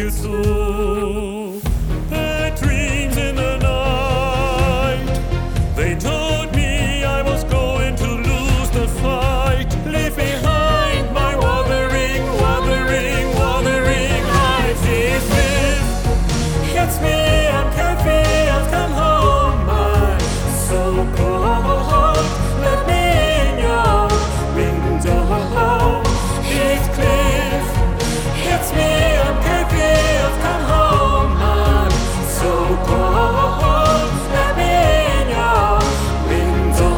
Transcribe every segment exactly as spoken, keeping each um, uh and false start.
will soon. Bad dreams in the night, they told me I was going to lose the fight. Leave behind my wandering, wandering, wandering life. This is, it's me, I'm Kathy, I've come home. I'm so cold, let me in your window. It's Cliff, it's me, I'm Kathy, I've come home. I'm so cold, let me in your window.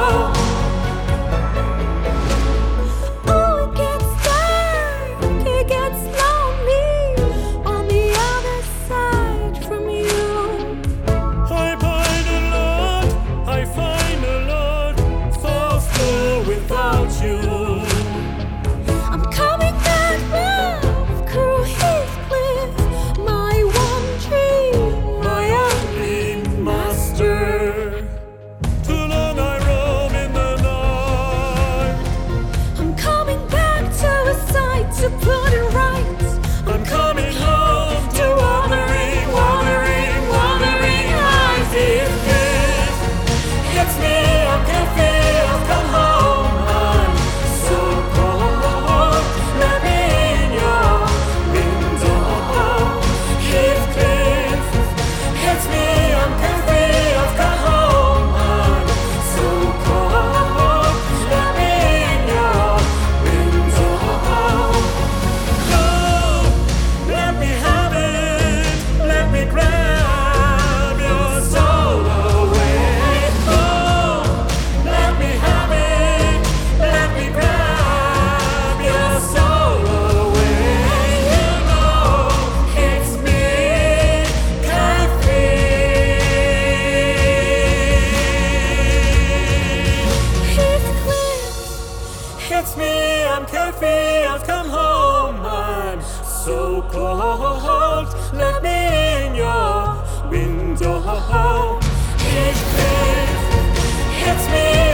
Oh, it gets dark, it gets lonely on the other side from you. I find a lot, I find a lot faster without you. I'm coming back round through Heathcliff, my one dream, my only master. Too long I roam in the night. I'm coming back to a sight to put it right. I'm coming home to wandering, wandering, wandering eyes. It's this, it's me, I'm Kathy, I've come home. I'm so cold, let me in your window. Heathcliff, it's me, I'm Kathy, I've come home. I'm so cold, let me in your window. Oh, let me have it, let me grab your soul away. Oh, let me have it, let me grab your soul away. You know, it's me, Kathy. Heathcliff, It's me, I'm Kathy, I've come home. I'm so cold, let me in your window. It's Cliff, it's me,